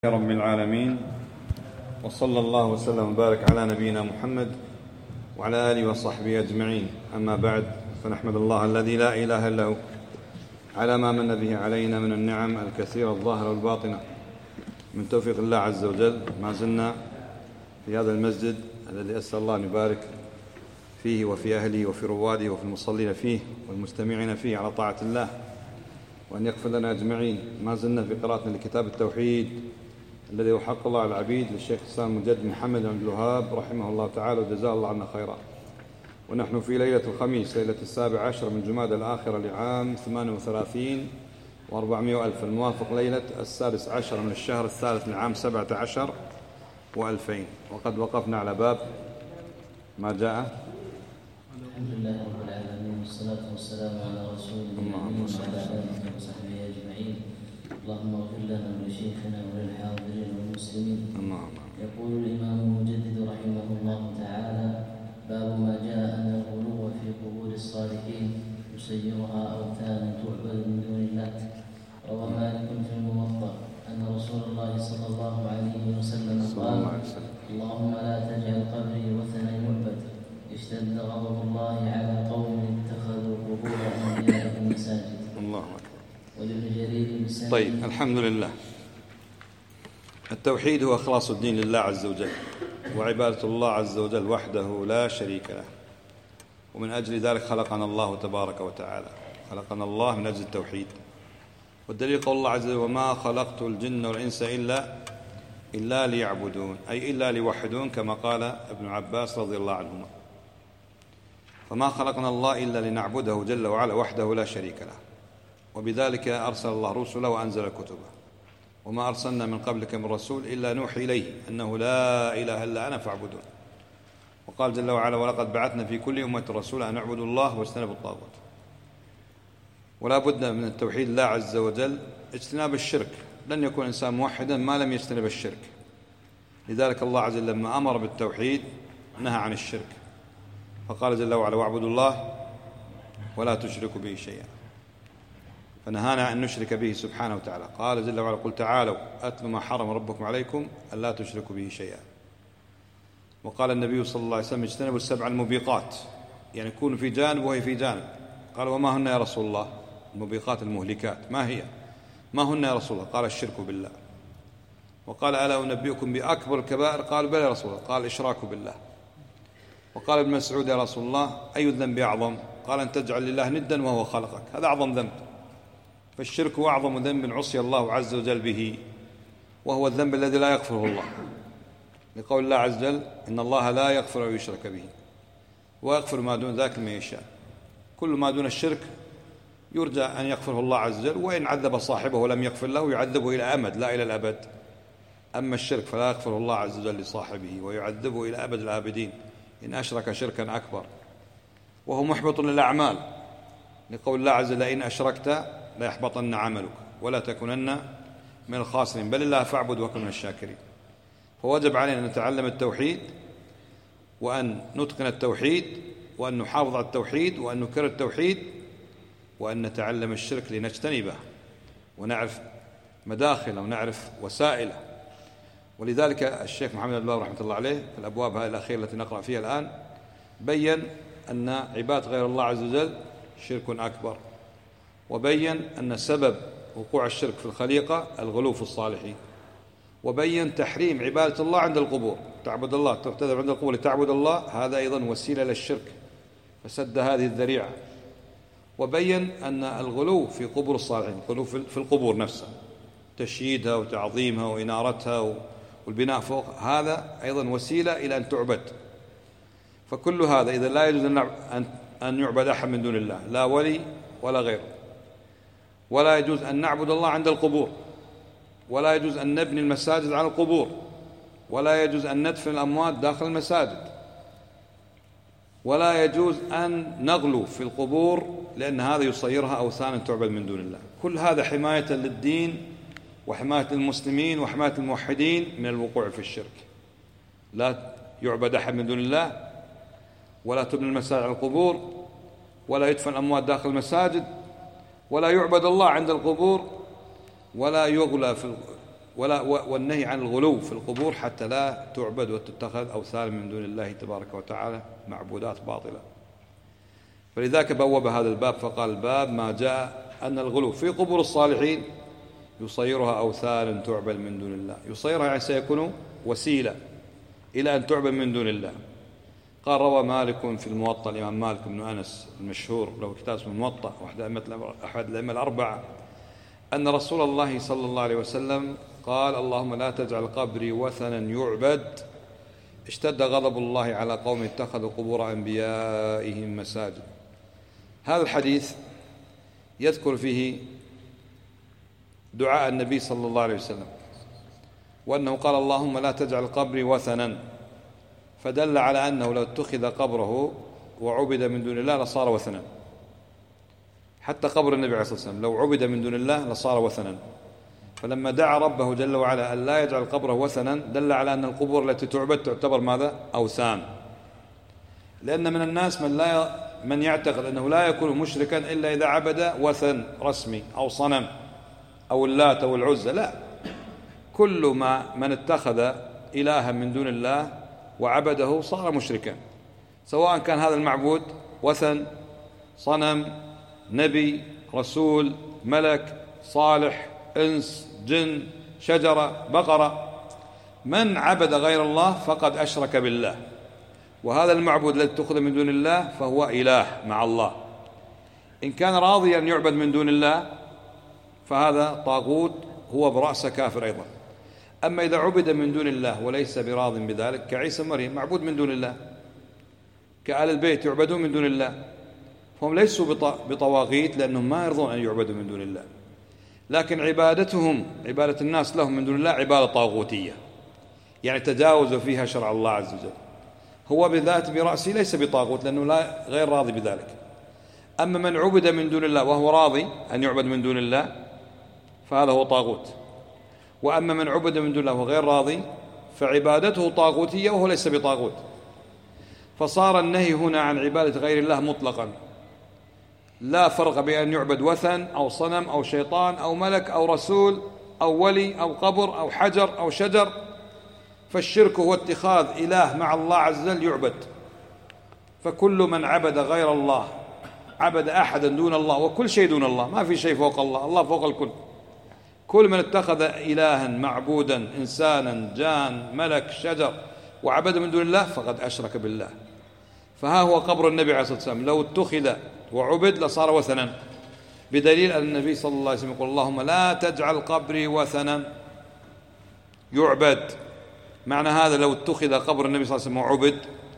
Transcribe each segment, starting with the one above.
رب العالمين، وصلى الله وسلم وبارك على نبينا محمد وعلى آله وصحبه أجمعين. أما بعد، فنحمد الله الذي لا إله إلا هو على ما من به علينا من النعم الكثيرة الظاهرة والباطنة من توفيق الله عز وجل. ما زلنا في هذا المسجد الذي أسأل الله أن يبارك فيه وفي أهله وفي رواده وفي المصلين فيه والمستمعين فيه على طاعة الله، وأن يغفر لنا أجمعين. ما زلنا في قراءتنا لكتاب التوحيد الذي هو حق الله على العبيد للشيخ الإسلام المجدد محمد بن عبد الوهاب رحمه الله تعالى وجزاه الله عنا خيرا. ونحن في ليلة الخميس، ليلة 17 من جمادى الآخرة لعام 38 و400 ألف، الموافق ليلة 16 من الشهر الثالث لعام 17 و2000. وقد وقفنا على باب ما جاء. الحمد لله رب العالمين، والصلاة والسلام على رسول الله وعلى آله وصحبه أجمعين. اللهم اغفر لنا ولشيخنا وللحاضرين والمسلمين. يقول الإمام المجدد رحمه الله تعالى: باب ما جاء أن الغلو في قبور الصالحين يسيرها أوثانا تعبد من دون الله. روى مالك في الموطأ أن رسول الله صلى الله عليه وسلم قال: اللهم لا تجعل قبري وثنا يعبد، اشتد غضب الله على قوم اتخذوا قبور أنبيائهم مساجد. الله أكبر. ولابن جرير بسند. طيب، الحمد لله. التوحيد هو إخلاص الدين لله عز وجل وعبادة الله عز وجل وحده لا شريك له، ومن أجل ذلك خلقنا الله تبارك وتعالى. خلقنا الله من أجل التوحيد، والدليل قول الله عز وجل: وما خلقت الجن والإنس إلا ليعبدون، أي إلا ليوحدون، كما قال ابن عباس رضي الله عنهما. فما خلقنا الله إلا لنعبده جل وعلا وحده لا شريك له، وبذلك أرسل الله رسله وأنزل كتبه. وما أرسلنا من قبلك من رسول إلا نوحي إليه أنه لا إله إلا أنا فاعبدون. وقال جل وعلا: ولقد بعثنا في كل أمة رسولا أن اعبدوا الله واجتنبوا الطاغوت. ولا بد من التوحيد الله عز وجل اجتناب الشرك. لن يكون إنسان موحدا ما لم يجتنب الشرك. لذلك الله عز وجل لما أمر بالتوحيد نهى عن الشرك، فقال جل وعلا: واعبدوا الله ولا تشركوا به شيئا. فنهانا أن نشرك به سبحانه وتعالى. قال جل وعلا: قل تعالوا أتل ما حرم ربكم عليكم ألا تشركوا به شيئا. وقال النبي صلى الله عليه وسلم: اجتنبوا السبع الموبقات، يعني يكون في جانب وهي في جانب. قال: وما هن يا رسول الله؟ الموبقات المهلكات ما هي؟ ما هن يا رسول الله؟ قال: الشرك بالله. وقال: ألا أنبئكم بأكبر الكبائر؟ قال: بلى يا رسول الله. قال: الإشراك بالله. وقال ابن مسعود: يا رسول الله أي الذنب أعظم؟ قال: أن تجعل لله ندا وهو خلقك، هذا أعظم ذنب. فالشرك أعظم ذنب عصي الله عز وجل به، وهو الذنب الذي لا يغفره الله، لقول الله عز وجل: إن الله لا يغفر أن يشرك به ويغفر ما دون ذلك لمن يشاء. كل ما دون الشرك يرجى أن يغفره الله عز وجل، وإن عذب صاحبه ولم يغفر له يعذبه إلى أمد لا إلى الأبد. أما الشرك فلا يغفره الله عز وجل لصاحبه ويعذبه إلى أبد الآبدين إن أشرك شركا أكبر، وهو محبط للأعمال، لقول الله عز وجل: إن أشركت ليحبطن عملك ولا تكونن من الخاسرين، بل الله فاعبد وكن من الشاكرين. فوجب علينا أن نتعلم التوحيد، وأن نتقن التوحيد، وأن نحافظ على التوحيد، وأن نكرر التوحيد، وأن نتعلم الشرك لنجتنبه ونعرف مداخله ونعرف وسائله. ولذلك الشيخ محمد بن رحمة الله عليه في الأبواب هذه الأخيرة التي نقرأ فيها الآن بيّن أن عبادة غير الله عز وجل شرك أكبر، وبيّن أن سبب وقوع الشرك في الخليقة الغلو في الصالحين، وبيّن تحريم عبادة الله عند القبور. تعبد الله تذهب عند القبور لتعبد الله، هذا أيضا وسيلة للشرك، فسد هذه الذريعة. وبيّن أن الغلو في قبور الصالحين، الغلو في القبور نفسها، تشييدها وتعظيمها وإنارتها والبناء فوق، هذا أيضا وسيلة إلى أن تعبد. فكل هذا إذا لا يجوز أن يعبد أحد من دون الله، لا ولي ولا غيره، ولا يجوز أن نعبد الله عند القبور، ولا يجوز أن نبني المساجد على القبور، ولا يجوز أن ندفن الأموات داخل المساجد، ولا يجوز أن نغلو في القبور، لأن هذا يصيرها أوثانا تعبد من دون الله. كل هذا حماية للدين وحماية المسلمين وحماية الموحدين من الوقوع في الشرك. لا يعبد أحد من دون الله، ولا تبنى المساجد على القبور، ولا يدفن الأموات داخل المساجد، ولا يعبد الله عند القبور، ولا يغلى والنهي عن الغلو في القبور حتى لا تعبد وتتخذ أوثان من دون الله تبارك وتعالى معبودات باطلة. فلذلك بوب هذا الباب فقال: الباب ما جاء أن الغلو في قبور الصالحين يصيرها أوثانا تعبد من دون الله. يصيرها يعني سيكون وسيلة إلى أن تعبد من دون الله. قال: روى مالك في الموطأ، الإمام مالك بن أنس المشهور له كتاب اسمه الموطأ، أحد الأئمة الأربعة، أن رسول الله صلى الله عليه وسلم قال: اللهم لا تجعل قبري وثنا يعبد، اشتد غضب الله على قوم اتخذوا قبور أنبيائهم مساجد. هذا الحديث يذكر فيه دعاء النبي صلى الله عليه وسلم، وأنه قال: اللهم لا تجعل قبري وثنا، فدل على أنه لو اتخذ قبره وعبد من دون الله لصار وثنا. حتى قبر النبي عليه الصلاة والسلام لو عبد من دون الله لصار وثنا. فلما دعا ربه جل وعلا أن لا يجعل قبره وثنا دل على أن القبور التي تعبد تعتبر ماذا؟ أوثان. لأن من الناس من يعتقد أنه لا يكون مشركا إلا إذا عبد وثن رسمي أو صنم أو اللات أو العزى. لا، كل من اتخذ إلها من دون الله وعبده صار مشركا، سواء كان هذا المعبود وثن، صنم، نبي، رسول، ملك، صالح، إنس، جن، شجرة، بقرة. من عبد غير الله فقد أشرك بالله. وهذا المعبود الذي اتخذ من دون الله فهو إله مع الله. إن كان راضيا أن يعبد من دون الله فهذا طاغوت، هو برأسه كافر أيضا. أما إذا عبد من دون الله وليس براض بذلك، كعيسى مريم معبود من دون الله، كآل البيت يعبدون من دون الله، فهم ليسوا بطواغيت لأنهم ما يرضون أن يعبدوا من دون الله. لكن عبادتهم، عبادة الناس لهم من دون الله، عبادة طاغوتية، يعني تجاوزوا فيها شرع الله عز وجل. هو بذات برأسه ليس بطاغوت لأنه غير راضي بذلك. أما من عبد من دون الله وهو راضي أن يعبد من دون الله فهذا هو طاغوت. وأما من عبد من دون الله وهو غير راضي فعبادته طاغوتية وهو ليس بطاغوت. فصار النهي هنا عن عبادة غير الله مطلقا، لا فرق بين أن يعبد وثن أو صنم أو شيطان أو ملك أو رسول أو ولي أو قبر أو حجر أو شجر. فالشرك هو اتخاذ إله مع الله عز وجل يعبد. فكل من عبد غير الله عبد أحدا دون الله، وكل شيء دون الله، ما في شيء فوق الله، الله فوق الكل. كل من اتخذ إلها معبودا، إنسانا، جان، ملك، شجر، وعبد من دون الله فقد أشرك بالله. فها هو قبر النبي عليه الصلاة والسلام لو اتخذ وعبد لصار وثنا، بدليل أن النبي صلى الله عليه وسلم يقول: اللهم لا تجعل قبري وثنا يعبد. معنى هذا لو اتخذ قبر النبي صلى الله عليه وسلم وعبد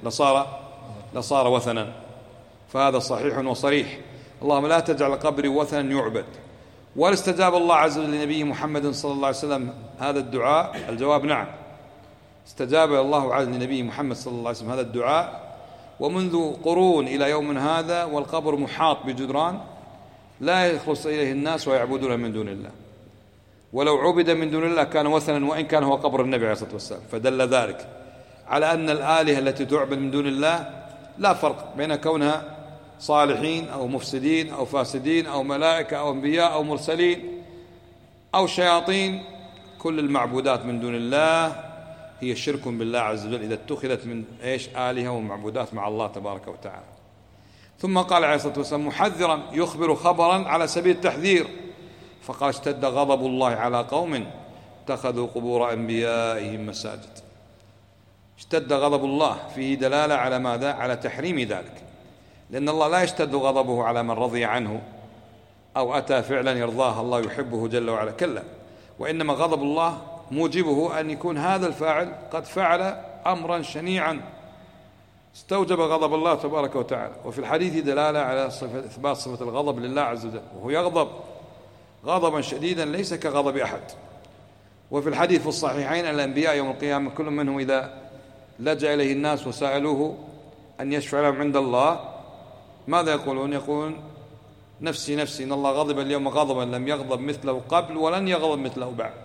لصار وثنا. فهذا صحيح وصريح: اللهم لا تجعل قبري وثنا يعبد. واستجاب الله عز وجل لنبيه محمد صلى الله عليه وسلم هذا الدعاء؟ الجواب نعم، استجاب الله عز وجل لنبيه محمد صلى الله عليه وسلم هذا الدعاء. ومنذ قرون إلى يوم هذا والقبر محاط بجدران لا يخلص إليه الناس ويعبدون من دون الله. ولو عبد من دون الله كان وثنا، وإن كان هو قبر النبي عليه الصلاة والسلام. فدل ذلك على أن الآلهة التي تعبد من دون الله لا فرق بين كونها صالحين أو مفسدين أو فاسدين أو ملائكة أو أنبياء أو مرسلين أو شياطين. كل المعبودات من دون الله هي شرك بالله عز وجل إذا اتخذت من آلهة ومعبودات مع الله تبارك وتعالى. ثم قال عليه الصلاة والسلام محذرا يخبر خبرا على سبيل التحذير، فقال: اشتد غضب الله على قوم اتخذوا قبور أنبيائهم مساجد. اشتد غضب الله فيه دلالة على ماذا؟ على تحريم ذلك، لأن الله لا يشتد غضبه على من رضي عنه أو أتى فعلا يرضاه الله يحبه جل وعلا، كلا، وإنما غضب الله موجبه أن يكون هذا الفاعل قد فعل أمرا شنيعا استوجب غضب الله تبارك وتعالى. وفي الحديث دلالة على إثبات صفة الغضب لله عز وجل، وهو يغضب غضبا شديدا ليس كغضب أحد. وفي الحديث في الصحيحين الأنبياء يوم القيامة كل منهم إذا لجأ إليه الناس وسألوه أن يشفع لهم عند الله ماذا يقولون؟ يقولون: نفسي نفسي، إن الله غضب اليوم غضبا لم يغضب مثله قبل ولن يغضب مثله بعد.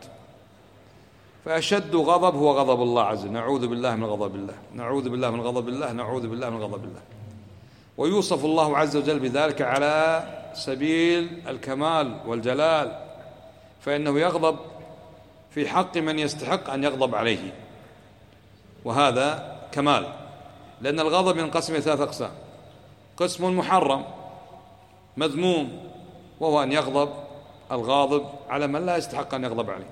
فأشد غضب هو غضب الله عز وجل. نعوذ بالله من غضب الله، نعوذ بالله من غضب الله، نعوذ بالله من غضب الله. ويوصف الله عز وجل بذلك على سبيل الكمال والجلال، فإنه يغضب في في حق من يستحق أن يغضب عليه، وهذا كمال، لأن الغضب ينقسم إلى 3 أقسام: قسم محرم مذموم، وهو أن يغضب الغاضب على من لا يستحق أن يغضب عليه،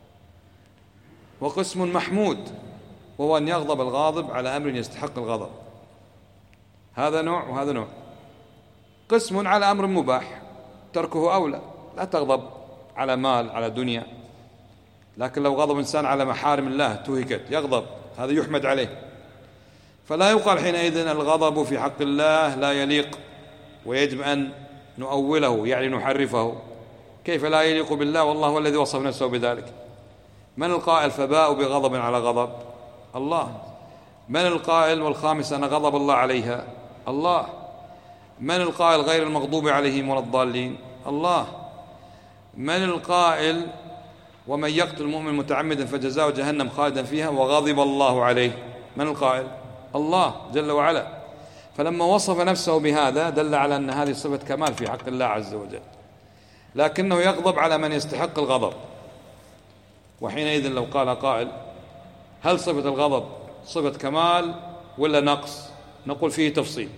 وقسم محمود، وهو أن يغضب الغاضب على أمر يستحق الغضب، هذا نوع وهذا نوع. قسم على أمر مباح تركه أولى، لا تغضب على مال على دنيا، لكن لو غضب إنسان على محارم الله تهكت يغضب، هذا يحمد عليه، فلا يقال حينئذ الغضب في حق الله لا يليق ويجب أن نؤوله، يعني نحرفه. كيف لا يليق بالله والله هو الذي وصف نفسه بذلك؟ من القائل فباءوا بغضب على غضب؟ الله. من القائل والخامس أن غضب الله عليها؟ الله. من القائل غير المغضوب عليهم ولا الضالين؟ الله. من القائل ومن يقتل المؤمن متعمدا فجزاؤه جهنم خالدا فيها وغضب الله عليه؟ من القائل؟ الله جل وعلا. فلما وصف نفسه بهذا دل على أن هذه صفة كمال في حق الله عز وجل، لكنه يغضب على من يستحق الغضب. وحينئذ لو قال قائل هل صفة الغضب صفة كمال ولا نقص؟ نقول فيه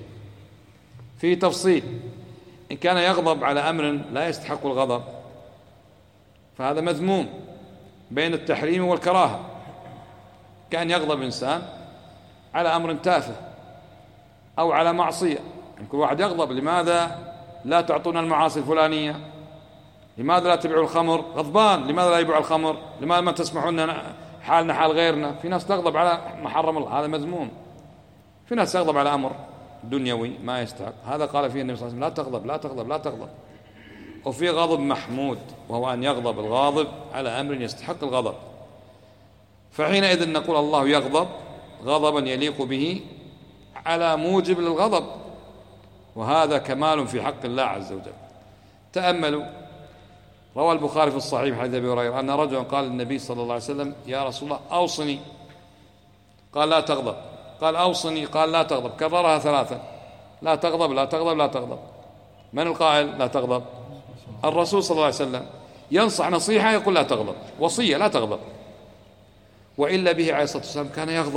تفصيل. إن كان يغضب على أمر لا يستحق الغضب فهذا مذموم بين التحريم والكراهة. كان يغضب إنسان على أمر تافه أو على معصية، كل واحد يغضب: لماذا لا تعطونا المعاصي الفلانية؟ لماذا لا تبيعوا الخمر؟ غضبان: لماذا لا يبيعوا الخمر؟ لماذا ما تسمحون حالنا حال غيرنا؟ في ناس تغضب على محرم الله، هذا مذموم. في ناس تغضب على أمر دنيوي ما يستحق، هذا قال فيه النبي صلى الله عليه وسلم: لا تغضب لا تغضب لا تغضب. وفي غضب محمود، وهو أن يغضب الغاضب على أمر يستحق الغضب، فحينئذ نقول الله يغضب غضبا يليق به على موجب للغضب، وهذا كمال في حق الله عز وجل. تأملوا، روى البخاري في الصحيح حديث أبي هريرة أن رجلا قال للنبي صلى الله عليه وسلم: يا رسول الله أوصني. قال: لا تغضب. قال: أوصني. قال: لا تغضب. كررها 3: لا تغضب لا تغضب لا تغضب. من القائل لا تغضب؟ الرسول صلى الله عليه وسلم ينصح نصيحة يقول لا تغضب، وصية لا تغضب. وإلا به عليه الصلاة والسلام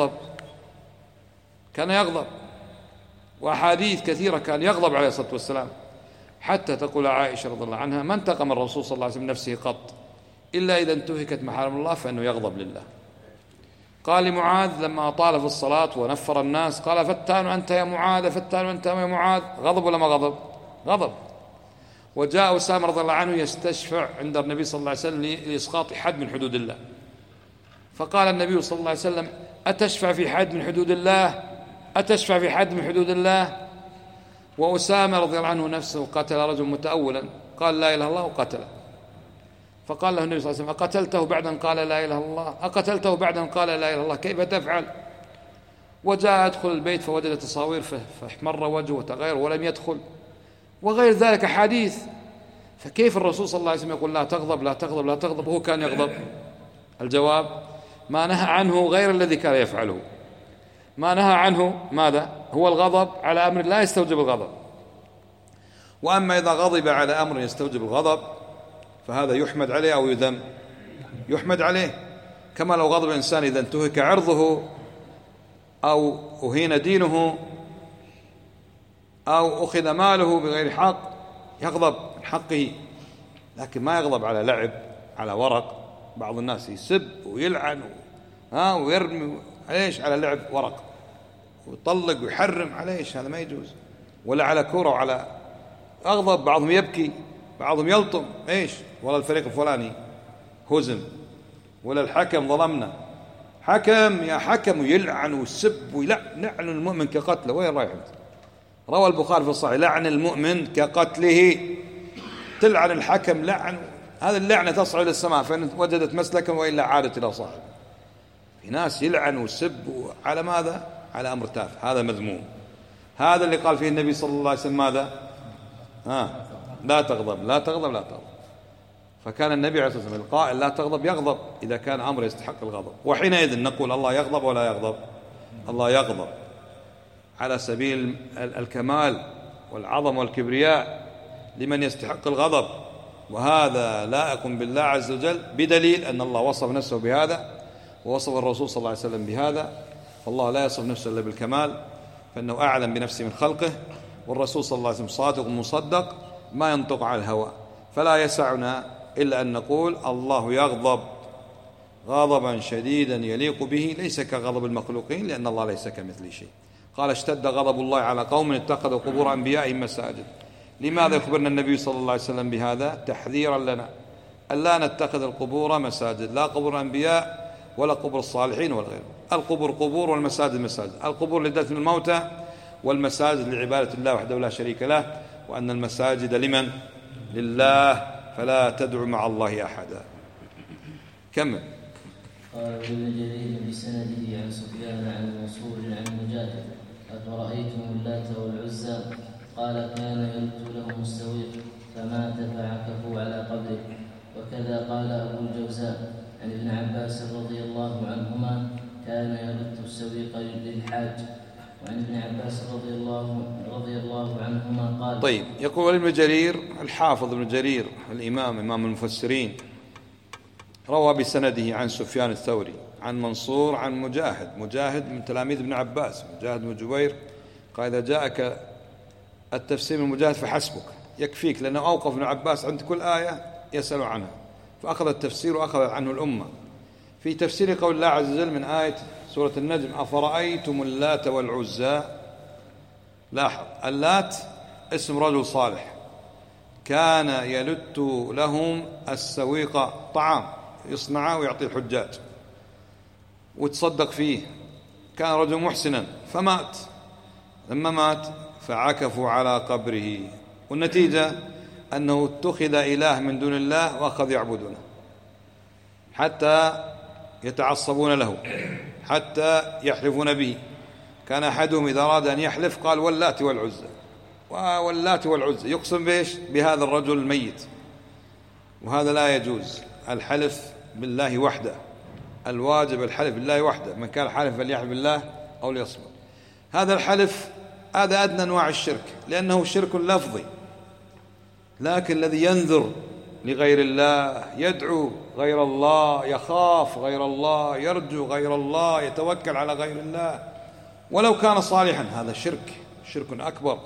كان يغضب، وأحاديث كثيرة كان يغضب عليه الصلاة والسلام، حتى تقول عائشة رضي الله عنها: ما انتقم الرسول صلى الله عليه وسلم نفسه قط إلا إذا انتهكت محارم الله فإنه يغضب لله. قال لمعاذ لما أطال في الصلاة ونفر الناس قال: فتان أنت يا معاذ، فتان أنت يا معاذ. غضب ولا ما غضب؟ غضب. وجاء أسامة رضي الله عنه يستشفع عند النبي صلى الله عليه وسلم لإسقاط حد من حدود الله، فقال النبي صلى الله عليه وسلم: أتشفع في حد من حدود الله؟ أتشفع في حد من حدود الله؟ وأسامة رضي الله عنه نفسه قتل رجل متأولا قال لا إله إلا الله وقتله، فقال له النبي صلى الله عليه وسلم: أقتلته بعد أن قال لا إله إلا الله؟ أقتلته بعد أن قال لا إله إلا الله؟ كيف تفعل؟ وجاء يدخل البيت فوجد تصاوير فاحمر وجهه وتغير ولم يدخل، وغير ذلك حديث. فكيف الرسول صلى الله عليه وسلم يقول لا تغضب لا تغضب لا تغضب وهو كان يغضب؟ الجواب: ما نهى عنه غير الذي كان يفعله. ما نهى عنه ماذا؟ هو الغضب على أمر لا يستوجب الغضب. وأما إذا غضب على أمر يستوجب الغضب فهذا يحمد عليه أو يذم؟ يحمد عليه، كما لو غضب الإنسان إذا انتهك عرضه أو أهين دينه أو أخذ ماله بغير حق يغضب من حقه، لكن ما يغضب على لعب على ورق. بعض الناس يسب ويلعن ويرمي عليش على لعب ورق ويطلق ويحرم عليش، هذا ما يجوز. ولا على كرة وعلى أغضب، بعضهم يبكي بعضهم يلطم ايش، ولا الفريق الفلاني هزم، ولا الحكم ظلمنا، حكم يا حكم، ويلعن ويسب ويلعن المؤمن كقتله. وين رايح؟ روى البخاري في الصحيح: لعن المؤمن كقتله. تلعن الحكم لعن، هذه اللعنة تصعد إلى السماء فإن وجدت مسلكا وإلا عادت إلى صاحب. في ناس يلعن ويسب على ماذا؟ على أمر تافه، هذا مذموم. هذا اللي قال فيه النبي صلى الله عليه وسلم ماذا؟ لا تغضب لا تغضب لا تغضب. فكان النبي عليه الصلاة والسلام القائل لا تغضب يغضب إذا كان أمر يستحق الغضب. وحينئذ نقول الله يغضب ولا يغضب؟ الله يغضب على سبيل الكمال والعظم والكبرياء لمن يستحق الغضب، وهذا لائق بالله عز وجل، بدليل أن الله وصف نفسه بهذا ووصف الرسول صلى الله عليه وسلم بهذا. فالله لا يصف نفسه إلا بالكمال، فإنه أعلم بنفسه من خلقه، والرسول صلى الله عليه وسلم صادق مصدق ما ينطق عن الهوى. فلا يسعنا إلا أن نقول الله يغضب غضبا شديدا يليق به، ليس كغضب المخلوقين، لأن الله ليس كمثله شيء. قال اشتد غضب الله على قوم اتخذوا قبور أنبيائهم مساجد. لماذا يخبرنا النبي صلى الله عليه وسلم بهذا؟ تحذيرا لنا ألا نتخذ القبور مساجد، لا قبور الأنبياء ولا قبور الصالحين ولا غيره. القبور قبور والمساجد مساجد. القبور لدفن الموتى، والمساجد لعبادة الله وحده لا شريك له، وأن المساجد لمن؟ لله، فلا تدعو مع الله أحدا. كمل. قال ابن جرير بسنده عن سفيان عن منصور عن مجاهد أفرأيتم اللات والعزى قال كان يلت لهم السويق فمات فعكفوا على قبره. وكذا قال أبو الجوزاء عن ابن عباس رضي الله عنهما كان يلت السويق للحاج. وعن ابن عباس رضي الله عنهما قال. طيب، يقول ابن جرير الحافظ ابن جرير الإمام إمام المفسرين روى بسنده عن سفيان الثوري عن منصور عن مجاهد من تلاميذ ابن عباس، مجاهد بن جبير، قال إذا جاءك التفسير من مجاهد فحسبك، يكفيك، لأنه أوقف ابن عباس عند كل آية يسأل عنها، فأخذ التفسير وأخذ عنه الأمة. في تفسير قول الله عز وجل من آية سورة النجم أفرأيتم اللات والعزى. لاحظ، اللات اسم رجل صالح كان يلت لهم السويق، طعام يصنعه ويعطي الحجاج وتصدق فيه، كان رجل محسنا فمات. لما مات فعكفوا على قبره، والنتيجة أنه اتخذ إله من دون الله وأخذ يعبدونه حتى يتعصبون له، حتى يحلفون به. كان أحدهم إذا أراد أن يحلف قال واللات والعزى، واللات والعزى، يقسم بإيش؟ بهذا الرجل الميت. وهذا لا يجوز، الحلف بالله وحده، الواجب الحلف بالله وحده، من كان حالف فليحلف بالله أو ليصمت. هذا الحلف هذا أدنى أنواع الشرك، لأنه شرك لفظي. لكن الذي ينذر لغير الله، يدعو غير الله، يخاف غير الله، يرجو غير الله، يتوكل على غير الله ولو كان صالحا، هذا شرك أكبر.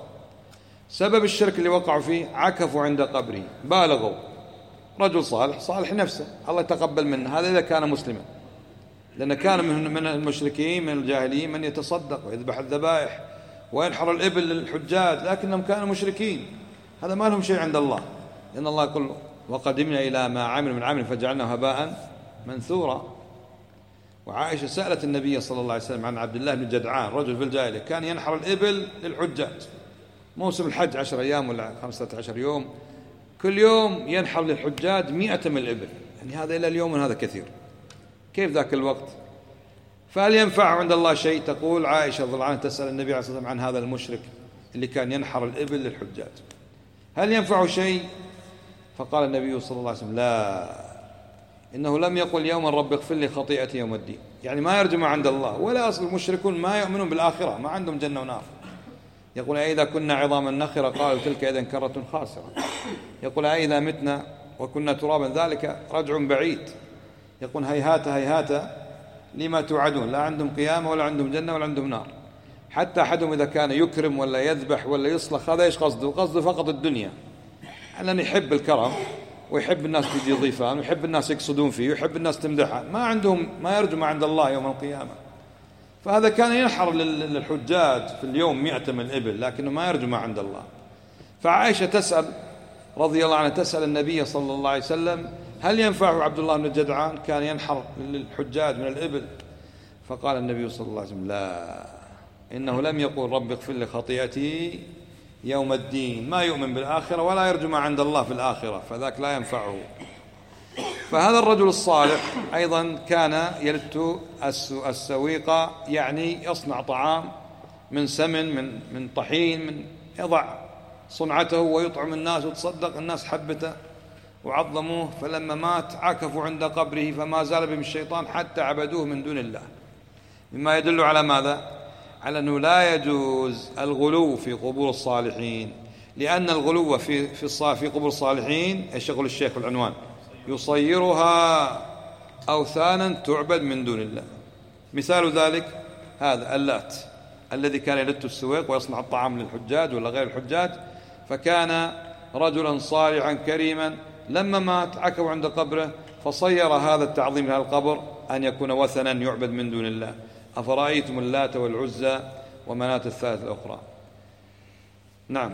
سبب الشرك اللي وقعوا فيه عكفوا عند قبره، بالغوا. رجل صالح نفسه، الله يتقبل منه، هذا إذا كان مسلما، لأن كان من المشركين من الجاهلين من يتصدق ويذبح الذبائح وينحر الإبل للحجاج، لكنهم كانوا مشركين، هذا ما لهم شيء عند الله، لأن الله يقول وقدمنا إلى ما عملوا من عمل فجعلناه هباء منثورا. وعائشة سألت النبي صلى الله عليه وسلم عن عبد الله بن جدعان، رجل في الجاهلية كان ينحر الإبل للحجاج، موسم الحج 10 أيام ولا 15 يوم، كل يوم ينحر للحجاج 100 من الإبل، يعني هذا إلى اليوم هذا كثير، كيف ذاك الوقت؟ فهل ينفع عند الله شيء؟ تقول عائشة رضي الله عنها تسأل النبي عليه الصلاة والسلام عن هذا المشرك اللي كان ينحر الإبل للحجاج، هل ينفع شيء؟ فقال النبي صلى الله عليه وسلم لا، إنه لم يقل يوما رب اغفر لي خطيئتي يوم الدين، يعني ما يرجو عند الله. ولا أصل المشركون ما يؤمنون بالآخرة، ما عندهم جنة ونار. يقول إذا كنا عظاما نخرة قالوا تلك إذن كرة خاسرة. يقول إذا متنا وكنا ترابا ذلك رجع بعيد. يقول هيهات هيهات لما توعدون، لا عندهم قيامة ولا عندهم جنة ولا عندهم نار. حتى أحدهم إذا كان يكرم ولا يذبح ولا يصلخ، هذا إيش قصده؟ قصده فقط الدنيا، لأنه يحب الكرم ويحب الناس تجي ضيفان ويحب الناس يقصدون فيه ويحب الناس تمدحه، ما عندهم ما يرجو ما عند الله يوم القيامة. فهذا كان ينحر للحجاج في اليوم 100 من الإبل، لكنه ما يرجو ما عند الله. فعائشة تسأل رضي الله عنها، تسأل النبي صلى الله عليه وسلم هل ينفع عبد الله بن جدعان كان ينحر للحجاج من الإبل؟ فقال النبي صلى الله عليه وسلم لا، إنه لم يقل رب اغفر لي خطيئتي يوم الدين، ما يؤمن بالآخرة ولا يرجو ما عند الله في الآخرة، فذاك لا ينفعه. فهذا الرجل الصالح أيضا كان يلت السويق، يعني يصنع طعام من سمن من طحين، من يضع صنعته ويطعم الناس وتصدق، الناس حبته وعظموه. فلما مات عكفوا عند قبره، فما زال بهم الشيطان حتى عبدوه من دون الله، مما يدل على ماذا؟ على أنه لا يجوز الغلو في قبور الصالحين، لأن الغلو في قبور الصالحين، ايش يقول الشيخ في العنوان؟ يصيرها أوثانا تعبد من دون الله. مثال ذلك هذا اللات الذي كان يلت السويق ويصنع الطعام للحجاج ولا غير الحجاج، فكان رجلا صالحا كريما، لما مات عكوا عند قبره فصير هذا التعظيم لهذا القبر أن يكون وثنا يعبد من دون الله. أفرأيتم اللات والعزى ومناة الثالث الأخرى. نعم.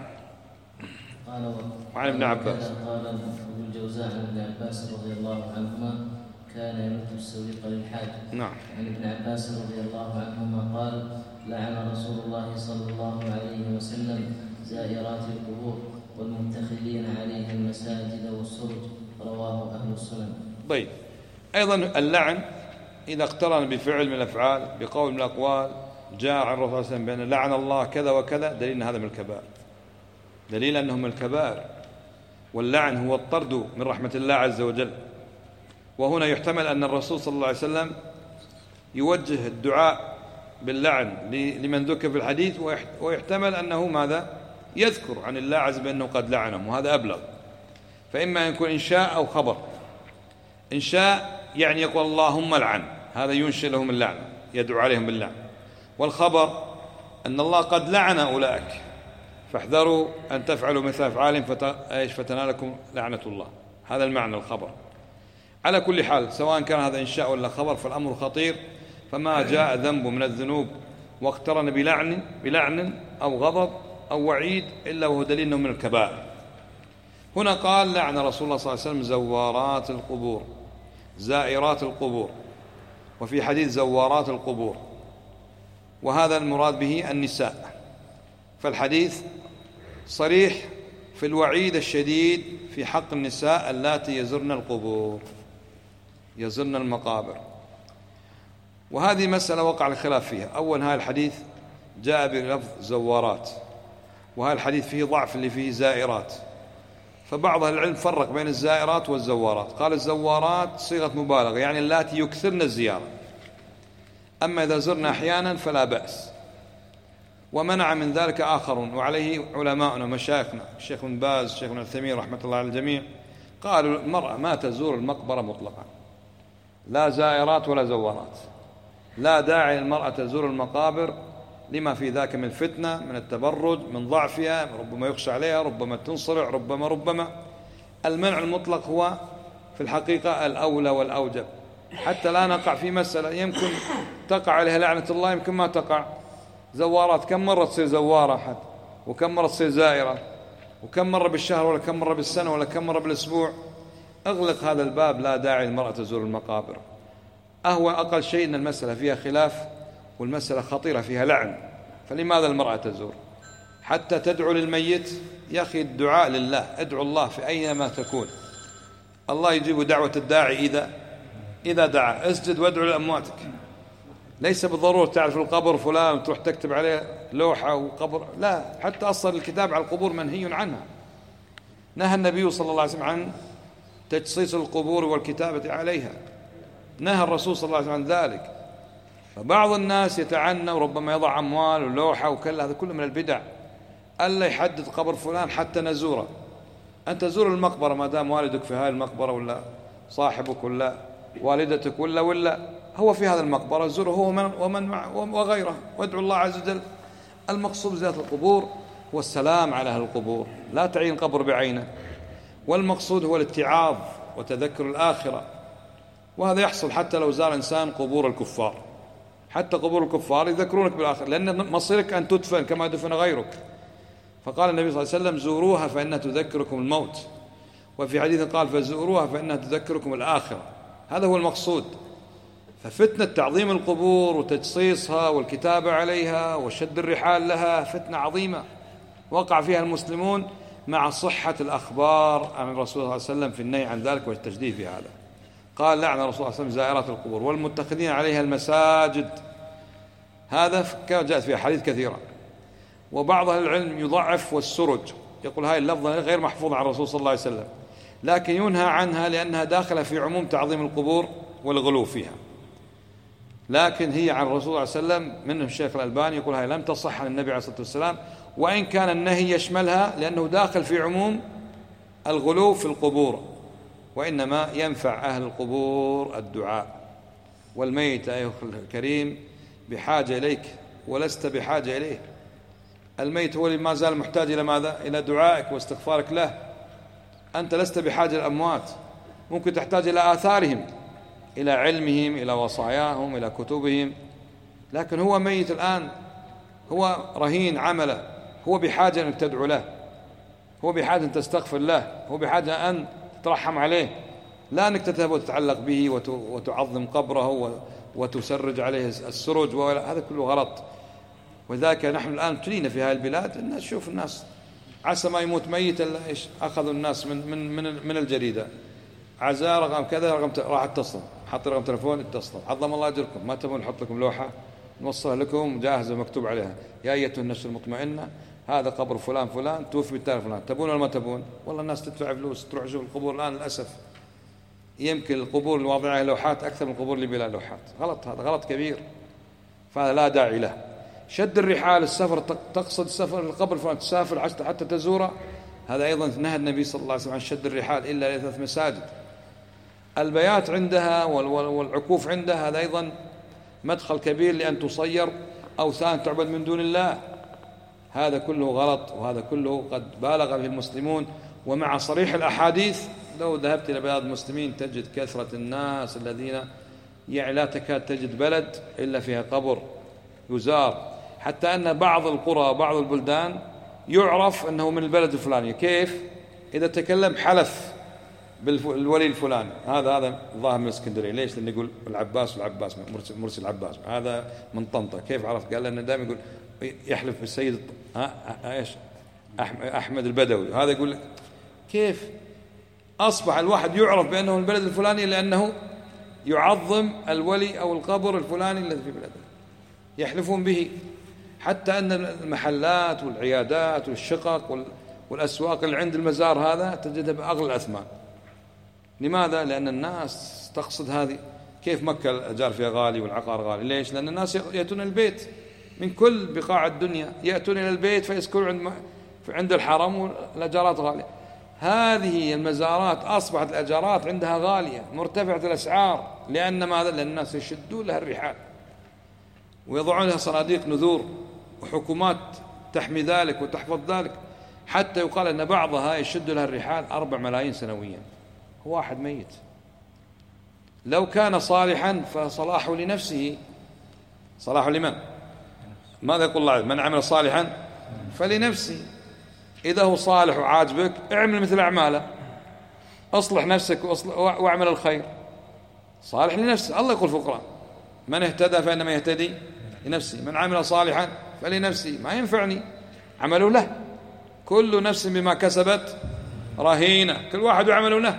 وعن ابن عباس قال ابن الجوزاء عن ابن عباس رضي الله عنهما كان يمد السويق للحاج. نعم. عن ابن عباس رضي الله عنهما قال لعن رسول الله صلى الله عليه وسلم زائرات القبور والمتخذين عليها المساجد والسرج، رواه أهل السنن. طيب، أيضا اللعن إذا اقترن بفعل من الأفعال بقول من الأقوال جاء عن الرسول صلى الله عليه وسلم بأن لعن الله كذا وكذا، دليل أن هذا من الكبائر، دليل أنه من الكبائر. واللعن هو الطرد من رحمة الله عز وجل. وهنا يحتمل أن الرسول صلى الله عليه وسلم يوجه الدعاء باللعن لمن ذكر في الحديث، ويحتمل أنه ماذا؟ يذكر عن الله عز وجل أنه قد لعنهم، وهذا أبلغ. فإما أن يكون إنشاء أو خبر. إنشاء يعني يقول اللهم لعن، هذا ينشئ لهم اللعنة، يدعو عليهم باللعن. والخبر أن الله قد لعن أولئك فاحذروا أن تفعلوا مثل أفعالهم فتنالكم لعنة الله. هذا المعنى الخبر. على كل حال سواء كان هذا إنشاء ولا خبر فالأمر خطير، فما جاء ذنب من الذنوب واقترن بلعن أو غضب أو وعيد إلا وهو دليل أنه من الكبائر. هنا قال لعن رسول الله صلى الله عليه وسلم زوارات القبور، زائرات القبور، وفي حديث زوارات القبور، وهذا المراد به النساء. فالحديث صريح في الوعيد الشديد في حق النساء اللاتي يزرن القبور، يزرن المقابر. وهذه مسألة وقع الخلاف فيها. أول هذا الحديث جاء بلفظ زوارات، وهذا الحديث فيه ضعف اللي فيه زائرات، فبعض أهل العلم فرق بين الزائرات والزوارات، قال الزوارات صيغة مبالغة يعني اللاتي يكثرن الزيارة، أما إذا زرنا أحيانا فلا بأس. ومنع من ذلك آخرون، وعليه علماؤنا ومشايخنا الشيخ ابن باز الشيخ ابن عثيمين رحمة الله على الجميع، قالوا المرأة ما تزور المقبرة مطلقا، لا زائرات ولا زوارات، لا داعي للمرأة تزور المقابر لما في ذاك من فتنة، من التبرج، من ضعفها، ربما يخشى عليها، ربما تنصرع، ربما المنع المطلق هو في الحقيقة الأولى والأوجب، حتى لا نقع في مسألة يمكن تقع عليها لعنة الله يمكن ما تقع. زوارات كم مرة تصير زوارة حد، وكم مرة تصير زائرة، وكم مرة بالشهر ولا كم مرة بالسنة ولا كم مرة بالأسبوع. اغلق هذا الباب، لا داعي للمرأة تزور المقابر. أقل شيء أن المسألة فيها خلاف والمسألة خطيرة فيها لعن، فلماذا المرأة تزور؟ حتى تدعو للميت. يا أخي الدعاء لله، ادعو الله في أينما تكون، الله يجيب دعوة الداعي إذا دعا. اسجد وادعو لأمواتك، ليس بالضرورة تعرف القبر فلان وتروح تكتب عليه لوحة وقبر، لا، حتى أصل الكتاب على القبور منهي عنها. نهى النبي صلى الله عليه وسلم عن تجصيص القبور والكتابة عليها، نهى الرسول صلى الله عليه وسلم عن ذلك. فبعض الناس يتعنى وربما يضع أموال ولوحة وكلا، هذا كله من البدع. ألا يحدد قبر فلان حتى نزوره. أنت زور المقبرة ما دام والدك في هذه المقبرة، ولا صاحبك، ولا والدتك، ولا هو في هذا المقبرة، زوره هو ومن وغيره، وادعو الله عز وجل. المقصود زيارة القبور هو السلام على أهل القبور، لا تعين القبر بعينه. والمقصود هو الاتعاظ وتذكر الآخرة، وهذا يحصل حتى لو زار إنسان قبور الكفار، حتى قبور الكفار يذكرونك بالآخرة، لأن مصيرك أن تدفن كما دفن غيرك. فقال النبي صلى الله عليه وسلم زوروها فإنها تذكركم الموت، وفي حديث قال فزوروها فإنها تذكركم الآخرة. هذا هو المقصود. ففتنة تعظيم القبور وتجصيصها والكتابة عليها وشد الرحال لها فتنة عظيمة وقع فيها المسلمون، مع صحة الأخبار عن الرسول صلى الله عليه وسلم في النهي عن ذلك والتشديد في هذا. قال لعن الرسول صلى الله عليه وسلم زائرات القبور والمتخذين عليها المساجد، هذا جاءت فيها حديث كثيرة. وبعض أهل العلم يضعف والسرج، يقول هاي اللفظة غير محفوظة عن الرسول صلى الله عليه وسلم، لكن ينهى عنها لأنها داخلة في عموم تعظيم القبور والغلو فيها، لكن هي عن الرسول صلى الله عليه وسلم. منهم الشيخ الألباني يقول هاي لم تصح عن النبي عليه الصلاة والسلام، وإن كان النهي يشملها لأنه داخل في عموم الغلو في القبور، وإنما ينفع أهل القبور الدعاء. والميت أيها الكريم بحاجة إليك ولست بحاجة إليه. الميت هو اللي ما زال محتاج إلى ماذا؟ إلى دعائك واستغفارك له. أنت لست بحاجة الأموات، ممكن تحتاج إلى آثارهم، إلى علمهم، إلى وصاياهم، إلى كتبهم، لكن هو ميت الآن، هو رهين عمله، هو بحاجة أن تدعو له، هو بحاجة أن تستغفر له، هو بحاجة أن تترحم عليه، لا أنك تذهب وتتعلق به وتعظم قبره وتسرج عليه السرج، هذا كله غلط. وذاك نحن الآن ابتلينا في هذه البلاد أن نشوف الناس عسى ما يموت ميت إلا إيش أخذوا الناس من الجريدة عزاء رقم كذا رقم راح اتصل، حط رقم تلفون اتصل، عظم الله أجركم، ما تبون نحط لكم لوحة نوصلها لكم جاهزة مكتوب عليها يا أيتها النفس المطمئنة هذا قبر فلان فلان توفي بالتاريخ فلان، تبون ولا ما تبون؟ والله الناس تدفع فلوس تروح تشوف القبور الآن للأسف، يمكن القبور اللي واضعها لوحات أكثر من القبور اللي بلا لوحات. غلط، هذا غلط كبير، فهذا لا داعي له. شد الرحال، السفر، تقصد السفر القبر فلان تسافر حتى تزوره، هذا أيضا نهى النبي صلى الله عليه وسلم عن شد الرحال إلا ل3 مساجد. البيات عندها والعكوف عندها هذا أيضا مدخل كبير لأن تصير أوثان تعبد من دون الله، هذا كله غلط، وهذا كله قد بالغ به المسلمون. ومع صريح الأحاديث لو ذهبت إلى بلاد المسلمين تجد كثرة الناس الذين يعني لا تكاد تجد بلد إلا فيها قبر يزار، حتى أن بعض القرى بعض البلدان يعرف أنه من البلد الفلاني. كيف؟ إذا تكلم حلف بالولي الفلاني، هذا الظاهر من الإسكندرية. ليش؟ لأنه يقول العباس مرسي العباس، هذا من طنطا. كيف عرف؟ قال لأنه دائما يقول يحلف بالسيد ايش أحمد البدوي، هذا يقول. كيف أصبح الواحد يعرف بأنه من البلد الفلاني؟ لأنه يعظم الولي أو القبر الفلاني الذي في بلده، يحلفون به. حتى أن المحلات والعيادات والشقق والأسواق اللي عند المزار هذا تجدها بأغلى الأثمان. لماذا؟ لأن الناس تقصد هذه. كيف مكة الأجار فيها غالي والعقار غالي؟ ليش؟ لأن الناس يأتون البيت من كل بقاع الدنيا، يأتون إلى البيت فيسكنون عند الحرم والأجارات غالية. هذه المزارات أصبحت الأجارات عندها غالية مرتفعة الأسعار. لأن ماذا؟ لأن الناس يشدون لها الرحال ويضعون لها صناديق نذور، وحكومات تحمي ذلك وتحفظ ذلك، حتى يقال أن بعضها يشد لها الرحال 4 ملايين سنويا. هو واحد ميت، لو كان صالحا فصلاحه لنفسه. صلاحه لمن؟ ماذا يقول الله؟ من عمل صالحا فلنفسه. إذا هو صالح وعاجبك اعمل مثل أعماله، أصلح نفسك واعمل الخير، صالح لنفسه. الله يقول في القرآن من اهتدى فإنما يهتدي لنفسه، من عمل صالحا فلنفسه. ما ينفعني عمله له، كل نفس بما كسبت رهينة، كل واحد وعمله له.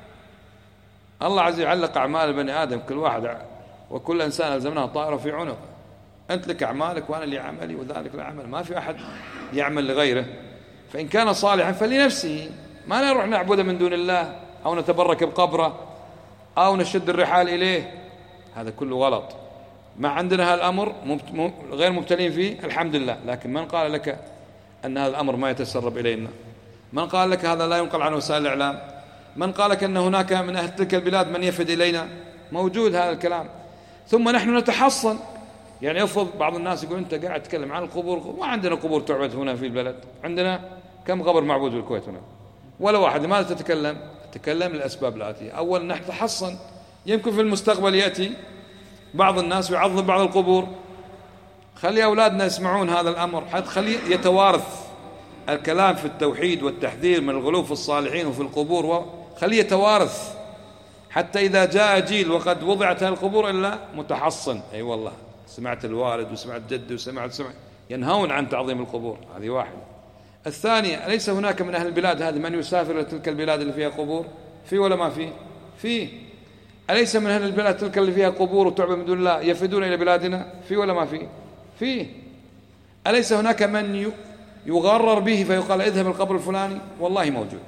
الله عز وجل علق أعمال بني آدم كل واحد، وكل إنسان ألزمناه طائره في عنقه. أنت لك أعمالك وأنا لي عملي وذلك له عمل، ما في أحد يعمل لغيره. فإن كان صالحا فلنفسه، ما نروح نعبده من دون الله أو نتبرك بقبره أو نشد الرحال إليه، هذا كله غلط. ما عندنا هذا الأمر غير مبتلين فيه الحمد لله. لكن من قال لك أن هذا الأمر ما يتسرب إلينا؟ من قال لك هذا لا ينقل عن وسائل الإعلام؟ من قال لك أن هناك من أهل تلك البلاد من يفد إلينا؟ موجود هذا الكلام. ثم نحن نتحصن. يعني يفرض بعض الناس يقول أنت قاعد تتكلم عن القبور، ما عندنا قبور تعبد هنا في البلد، عندنا كم قبر معبود بالكويت هنا ولا واحد. لماذا تتكلم؟ تتكلم للأسباب الآتية. أولا نحن نتحصن، يمكن في المستقبل يأتي بعض الناس يعظم بعض القبور. خلي أولادنا يسمعون هذا الأمر، حتى خلي يتوارث الكلام في التوحيد والتحذير من الغلو في الصالحين وفي القبور، خلي يتوارث حتى إذا جاء جيل وقد وضعت القبور إلا متحصن. أي والله سمعت الوالد وسمعت جدي وسمعت ينهون عن تعظيم القبور. هذه واحدة. الثانية، أليس هناك من أهل البلاد هذه من يسافر إلى تلك البلاد اللي فيها قبور؟ في ولا ما في؟ في. أليس من أهل البلاد تلك اللي فيها قبور وتعبد من دون الله يفدون إلى بلادنا؟ في ولا ما في؟ في. أليس هناك من يغرر به فيقال اذهب القبر الفلاني؟ والله موجود.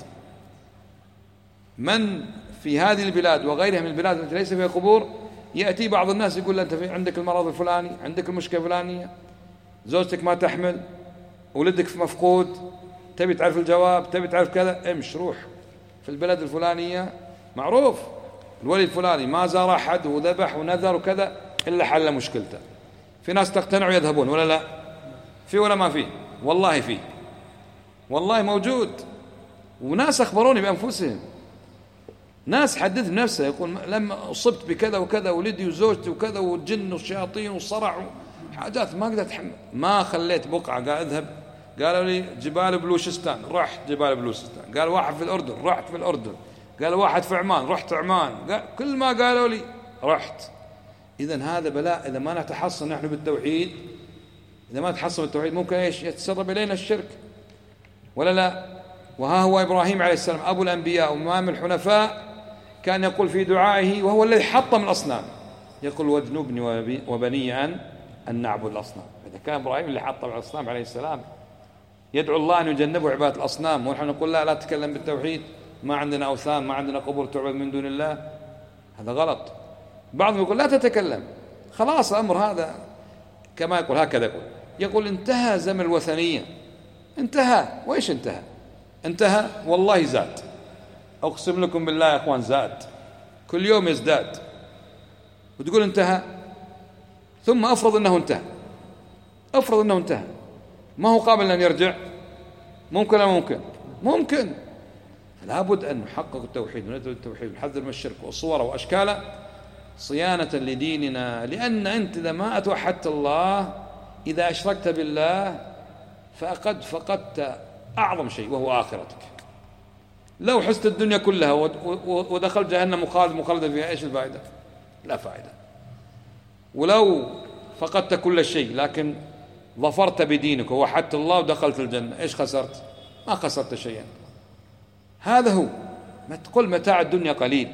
من في هذه البلاد وغيرها من البلاد التي ليس فيها قبور يأتي بعض الناس يقول أنت عندك المرض الفلاني، عندك المشكلة الفلانية، زوجتك ما تحمل، ولدك مفقود، تبي تعرف الجواب، تبي تعرف كذا، امش روح في البلد الفلانية معروف الولي الفلاني ما زار أحد وذبح ونذر وكذا إلا حل مشكلته. في ناس تقتنع ويذهبون ولا لا؟ في ولا ما في؟ والله في، والله موجود. وناس أخبروني بأنفسهم، ناس حدث نفسه يقول لما أصبت بكذا وكذا ولدي وزوجتي وكذا والجن والشياطين والصرع حاجات ما قدرت أتحمل، ما خليت بقعة. قال اذهب، قالوا لي جبال بلوشستان، رحت جبال بلوشستان. قال واحد في الأردن، رحت في الأردن. قال واحد في عمان، رحت عمان. قال كل ما قالوا لي رحت. إذن هذا بلاء إذا ما نتحصن نحن بالتوحيد. إذا ما نتحصن بالتوحيد ممكن إيش يتسرب إلينا الشرك ولا لا؟ وها هو إبراهيم عليه السلام أبو الأنبياء وإمام الحنفاء كان يقول في دعائه وهو الذي حطم الأصنام، يقول واجنبني وبني أن نعبد الأصنام. إذا كان إبراهيم اللي حطم الأصنام عليه السلام يدعو الله أن يجنبه عبادة الأصنام، ونحن نقول لا تتكلم بالتوحيد، ما عندنا أوثان، ما عندنا قبور تعبد من دون الله. هذا غلط. بعضهم يقول لا تتكلم، خلاص الأمر هذا كما يقول هكذا يقول انتهى زمن الوثنية، انتهى. وإيش انتهى؟ انتهى والله زاد، أقسم لكم بالله يا أخوان زاد، كل يوم يزداد. وتقول انتهى، ثم أفرض أنه انتهى، أفرض أنه انتهى، ما هو قابل أن يرجع؟ ممكن أو ممكن؟ ممكن. لابد أن نحقق التوحيد وندعو التوحيد ونحذر من الشرك وصوره وأشكاله صيانة لديننا. لأن أنت إذا ما أتوحدت الله، إذا أشركت بالله فقدت أعظم شيء وهو آخرتك. لو حست الدنيا كلها ودخل جهنم مخالدا فيها، إيش الفائدة؟ لا فائدة. ولو فقدت كل شيء لكن ظفرت بدينك ووحدت الله ودخلت الجنة، إيش خسرت؟ ما خسرت شيئا. هذا هو. ما تقول متاع الدنيا قليل،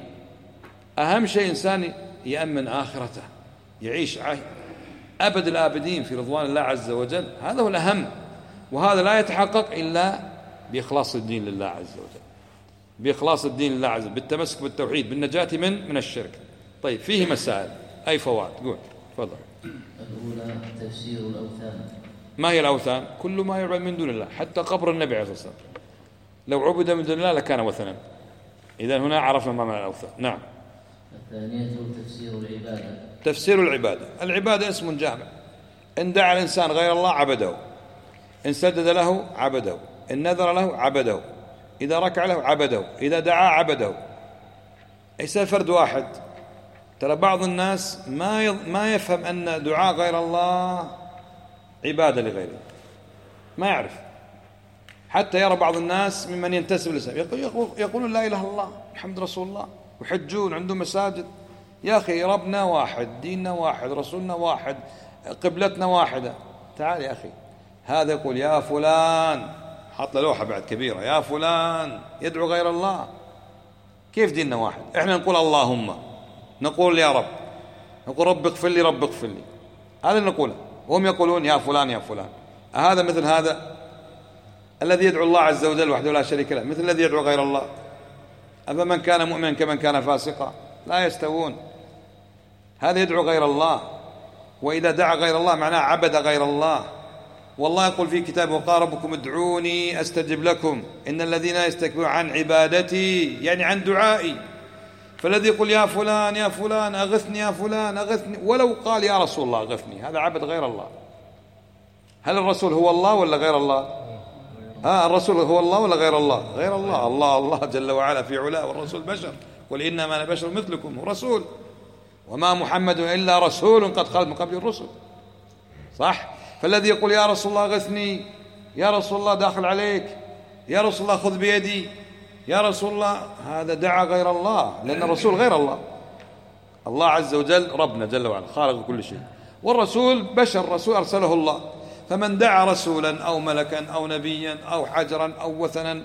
أهم شيء إنسان يأمن آخرته، يعيش أبد الآبدين في رضوان الله عز وجل. هذا هو الأهم، وهذا لا يتحقق إلا بإخلاص الدين لله عز وجل، بإخلاص الدين لله عز وجل، بالتمسك بالتوحيد، بالنجاة من الشرك. طيب فيه مسائل، أي فوائد؟ قول تفضل. الأولى تفسير الأوثان. ما هي الأوثان؟ كل ما يعبد من دون الله، حتى قبر النبي عليه الصلاة والسلام لو عبد من دون الله لكان وثنا. إذا هنا عرفنا ما معنى الأوثان. نعم. الثانية تفسير العبادة. تفسير العبادة. العبادة اسم جامع، إن دعا الإنسان غير الله عبده، إن سجد له عبده، إن نذر له عبده، إذا ركع له عبده، إذا دعا عبده. ليس فرد واحد. ترى بعض الناس ما يفهم أن دعاء غير الله عبادة لغيره، ما يعرف. حتى يرى بعض الناس ممن ينتسب للإسلام يقولون لا إله إلا الله محمد رسول الله، ويحجون عندهم مساجد. يا أخي ربنا واحد، ديننا واحد، رسولنا واحد، قبلتنا واحدة. تعال يا أخي، هذا يقول يا فلان، حط له لوحة بعد كبيرة، يا فلان، يدعو غير الله. كيف ديننا واحد؟ إحنا نقول اللهم، نقول يا رب، نقول رب اغفر لي، رب اغفر لي، هذا نقوله. وهم يقولون يا فلان يا فلان. هذا مثل هذا الذي يدعو الله عز وجل وحده لا شريك له، مثل الذي يدعو غير الله. أفمن كان مؤمنا كمن كان فاسقا؟ لا يستوون. هذا يدعو غير الله، وإذا دعا غير الله معناه عبد غير الله. والله يقول في كتابه وقال ربكم ادعوني أستجب لكم إن الذين يستكبرون عن عبادتي، يعني عن دعائي. فالذي يقول يا فلان يا فلان أغثني، يا فلان أغثني، ولو قال يا رسول الله أغثني، هذا عبد غير الله. هل الرسول هو الله ولا غير الله؟ الرسول هو الله ولا غير الله؟ غير الله. الله جل وعلا في علاه، والرسول بشر، قل إنما أنا بشر مثلكم، ورسول، وما محمد إلا رسول قد خلت من قبل الرسل. صح؟ فالذي يقول يا رسول الله غثني، يا رسول الله داخل عليك، يا رسول الله خذ بيدي، يا رسول الله، هذا دعا غير الله، لأن الرسول غير الله. الله عز وجل ربنا جل وعلا خالق كل شيء، والرسول بشر، رسول أرسله الله. فمن دعا رسولا أو ملكا أو نبيا أو حجرا أو وثنا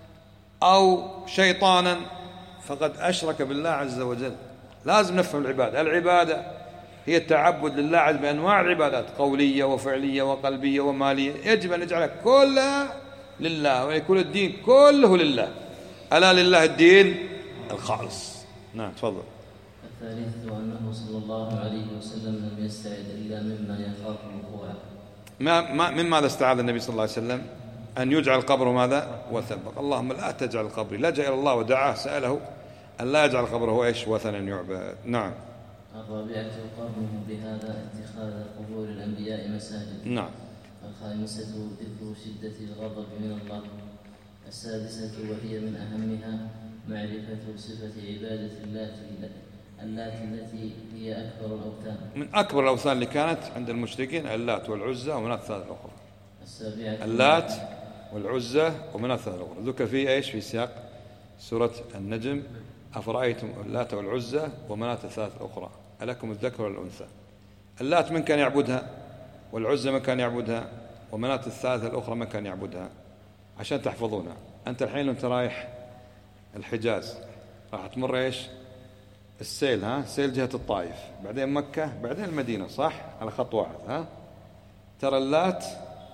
أو شيطانا فقد أشرك بالله عز وجل. لازم نفهم العبادة. العبادة هي التعبد لله عز وجل بأنواع العبادات، قولية وفعلية وقلبية ومالية، يجب أن نجعلها كلها لله، ويكون الدين كله لله. ألا لله الدين الخالص. نعم تفضل. الثالث أنه صلى الله عليه وسلم لم يستعد إلا مما يخاف وقوعه. من ماذا استعاذ النبي صلى الله عليه وسلم؟ أن يجعل قبره ماذا؟ وثن. اللهم لا تجعل قبري، لجأ إلى الله ودعاه سأله أن لا يجعل قبره إيش؟ وثنا يعبد. نعم. الرابعة قرنه بهذا اتخاذ قبور الأنبياء مساجد. نعم. الخامسة ذكر شدة الغضب من الله. السادسة وهي من أهمها معرفة صفة عبادة اللات التي هي أكبر الأوثان. من أكبر الأوثان اللي كانت عند المشركين اللات والعزى ومناة الثلاث الأخرى. السابعة اللات والعزى ومناة الثلاث الأخرى ذكر فيه إيش في سياق سورة النجم؟ أفرأيتم اللات والعزى ومناة الثلاث الأخرى ألكم الذكر والأنثى. اللات من كان يعبدها؟ والعزى من كان يعبدها؟ ومناة الثالثة الأخرى من كان يعبدها؟ عشان تحفظونها. أنت الحين أنت رايح الحجاز راح تمر إيش؟ السيل، سيل جهة الطائف، بعدين مكة، بعدين المدينة، صح؟ على خط واحد. ترى اللات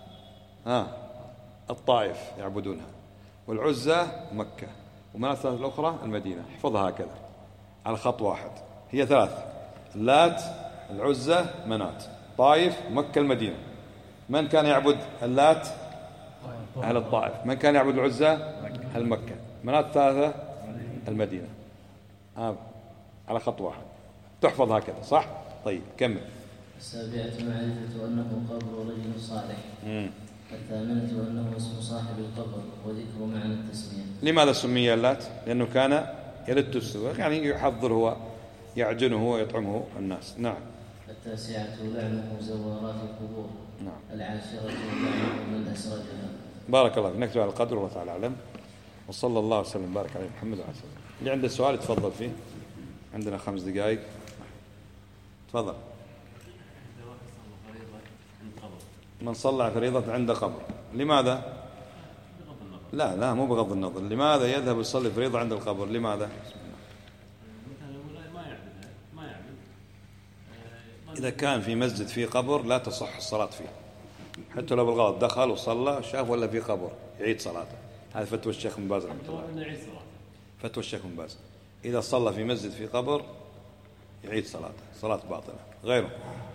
الطائف يعبدونها، والعزى مكة، ومناة الثالثة الأخرى المدينة. احفظها هكذا على خط واحد، هي ثلاث: اللات، العزى، مناة. طائف، مكة، المدينة. من كان يعبد اللات؟ أهل الطائف. من كان يعبد العزى؟ أهل مكة. مناة الثالثة المدينة. على خط واحد تحفظ هكذا، صح؟ طيب كمل. السابعة معرفة أنه قبر رجل صالح. الثامنة أنه اسم صاحب القبر وذكر معنى التسمية. لماذا سمي اللات؟ لأنه كان يلت السوق، يعني يحضر هو، يعجنه ويطعمه الناس. نعم. التاسعة لعنه زوارات القبور. نعم. العاشرة لعنه من أسرجها. بارك الله فيك. نكتب على القدر والله تعالى أعلم، وصلى الله وسلم بارك على محمد وعلى آله. اللي عنده سؤال يتفضل فيه، عندنا 5 دقائق. تفضل. من صلى فريضة عند قبر، لماذا؟ لا مو بغض النظر، لماذا يذهب يصلي فريضة عند القبر؟ لماذا؟ إذا كان في مسجد فيه قبر لا تصح الصلاة فيه، حتى لو بالغلط دخل وصلى شاف ولا في قبر يعيد صلاته. هذا فتوى الشيخ بن باز رحمه الله. فتوى الشيخ بن باز إذا صلى في مسجد في قبر يعيد صلاته، صلاة باطلة. غيره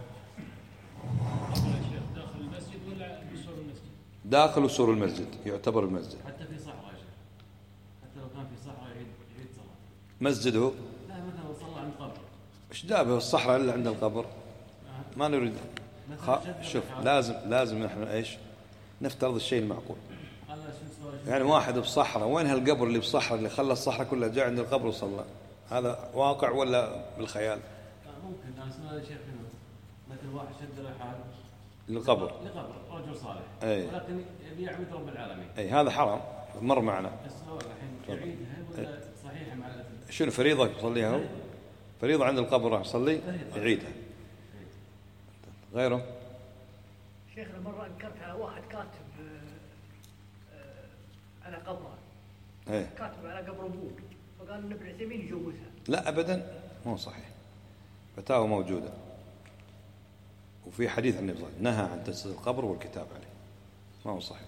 داخل المسجد ولا بسور المسجد؟ داخل وسور المسجد يعتبر المسجد. حتى في صحراء يا شيخ، حتى لو كان في صحراء يعيد صلاة. مسجده لا مثلا صلى عند قبر، ايش دابه الصحراء الا عند القبر؟ ما نريد. شوف لازم نحن ايش نفترض الشيء المعقول. يعني واحد بصحراء، وين هالقبر اللي بصحراء اللي خلى الصحراء كلها جاء عند القبر وصلى؟ هذا واقع ولا بالخيال؟ ممكن. انا سمعت شيخ مثل واحد شد رحال للقبر، لقبر رجل صالح، ولكن يبي يعبد رب العالمين. هذا حرام، مر معنا. السؤال الحين يعيدها ولا صحيحه مع الأثم؟ شنو فريضه يصليها؟ فريضه عند القبر راح يصلي يعيدها. غيره شيخ مرة انكرت على واحد كاتب على قبره، كاتب على قبر ابوه، فقال ان ابن عثيمين يجوزها. لا ابدا، مو صحيح. فتاوى موجوده، وفي حديث عن النبي صلى الله عليه وسلم نهى عن تجسيد القبر والكتاب عليه، ما هو صحيح.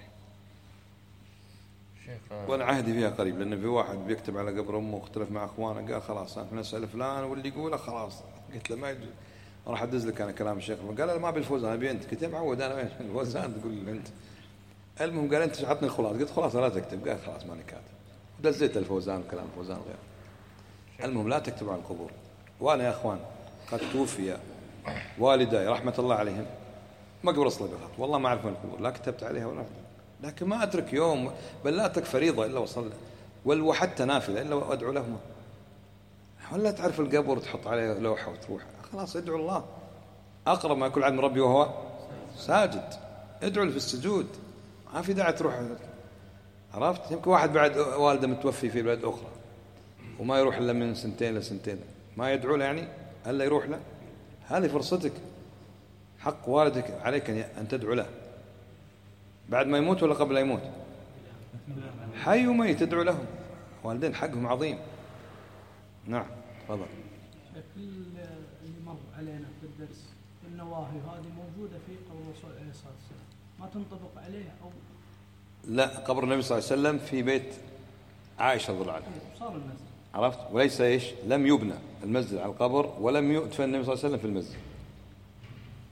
وانا عهدي فيها قريب، لان في واحد بيكتب على قبر امه واختلف مع اخوانه، قال خلاص انا نسال فلان واللي يقوله خلاص. قلت له ما يجوز، راح ادز لك انا كلام الشيخ. قال لا ما بالفوزان ابي انت. قلت معود انا وين الفوزان تقول لي انت. المهم قال انت عطني الخلاص. قلت خلاص لا تكتب. قال خلاص ماني كاتب، دزيت الفوزان وكلام الفوزان غير. المهم لا تكتب عن القبور. وانا يا اخوان قد توفي والداي رحمه الله عليهم مقبره صليبيات، والله ما اعرف وين القبور، لا كتبت عليها ولا، لكن ما اترك يوم بل لا اترك فريضه الا وصلى، وحتى نافله الا وادعو لهم. ولا تعرف القبر تحط عليه لوحه وتروح، خلاص ادعو الله. اقرب ما يكون العبد من ربي وهو ساجد، ادعو له في السجود، ما في داعي تروح. عرفت؟ يمكن واحد بعد والده متوفي في بلد اخرى وما يروح الا من 2 لسنتين، ما يدعو له يعني الا يروح له. هذه فرصتك، حق والدك عليك ان تدعو له بعد ما يموت ولا قبل لا يموت. حي وميت تدعو لهم، والدين حقهم عظيم. نعم تفضل. كل اللي مر علينا في الدرس النواهي هذه موجودة في قول الرسول عليه الصلاة والسلام، ما تنطبق عليه أو لا؟ قبر النبي صلى الله عليه وسلم في بيت عائشة رضي الله عنها، صار المسجد، عرفت؟ وليس ايش؟ لم يبنى المسجد على القبر، ولم يدفن النبي صلى الله عليه وسلم في المسجد،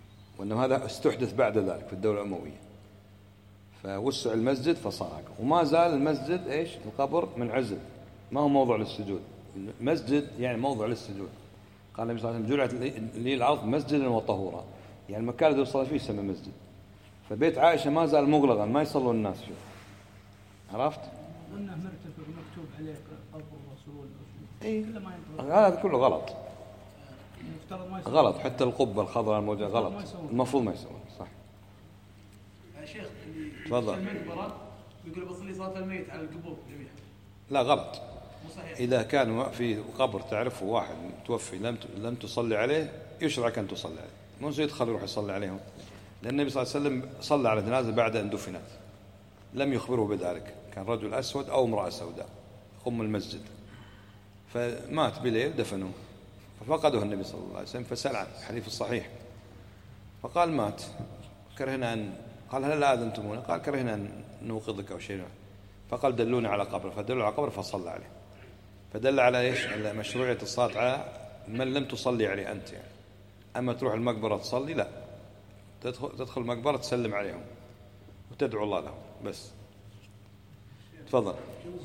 وأنه هذا استحدث بعد ذلك في الدولة الأموية، فوسع المسجد فصار. وما زال المسجد إيش؟ القبر من عزل، ما هو موضع للسجود. المسجد يعني موضع للسجود. قال النبي صلى الله عليه وسلم جعلت لي الأرض مسجدا وطهورا، يعني المكان الذي يصلي فيه يسمى مسجد. فبيت عائشة ما زال مغلقا، ما يصلون الناس فيه. عرفت؟ وأنه مرتفع مكتوب عليه قبر الرسول. إيه؟ كله ما ينطبق. هذا كله غلط. يفترض ما يصير. غلط، حتى القبة الخضراء الموجودة غلط، المفروض ما يسوون. صح. يا شيخ اللي تفضل. المقبرة يقول بصلي صلاة الميت على القبور جميعا. لا غلط. مو صحيح. إذا كان في قبر تعرفه واحد متوفي لم تصلي عليه، يشرع أن تصلي عليه، مو يدخل يروح يصلي عليهم، لأن النبي صلى الله عليه وسلم صلى على جنازة بعد أن دفنت، لم يخبره بذلك. كان رجل أسود أو امرأة سوداء قم المسجد، فمات بليل دفنوه، ففقده النبي صلى الله عليه وسلم فسأل عنه، الحديث الصحيح، فقال مات، كرهنا أن، قال هل لا أذنتمونا؟ قال كرهنا أن نوقظك أو شيء، فقال دلوني على قبره، فدلوا على قبره فصلى عليه. فدل على إيش؟ على مشروعية الصلاة على من لم تصلي عليه أنت يعني. أما تروح المقبرة تصلي، لا، تدخل المقبرة تسلم عليهم وتدعو الله لهم بس. تفضل.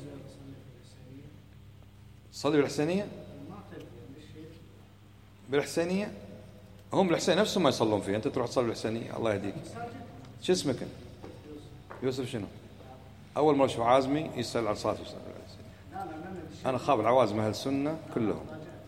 تصلي بالحسينية؟ بالحسينية هم الحسين نفسهم ما يصلون فيه، أنت تروح تصلي بالحسينية؟ الله يهديك. شو اسمك أنت؟ يوسف شنو؟ أول مرة أشوف عازمي يسأل عن صلاة الحسين. أنا خاب العوازم أهل السنة كلهم.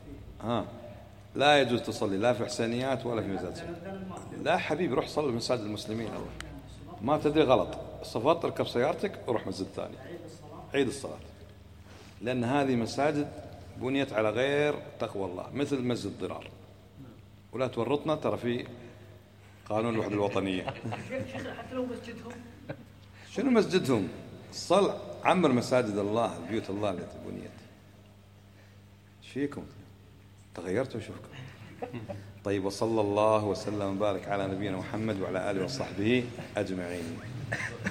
لا يجوز تصلي لا في حسينيات ولا في مساجد. لا حبيبي، روح صلي في مساجد المسلمين. الله ما تدري غلط، صفات تركب سيارتك وروح مسجد ثاني، عيد الصلاة، لأن هذه مساجد بنيت على غير تقوى الله، مثل مسجد ضرار. ولا تورطنا ترى في قانون الوحدة الوطنية. حتى لو مسجدهم. شنو مسجدهم؟ صل عمر مساجد الله، بيوت الله التي بنيت. ايش فيكم؟ تغيرتوا شوفكم. طيب، وصلى الله وسلم وبارك على نبينا محمد وعلى آله وصحبه أجمعين.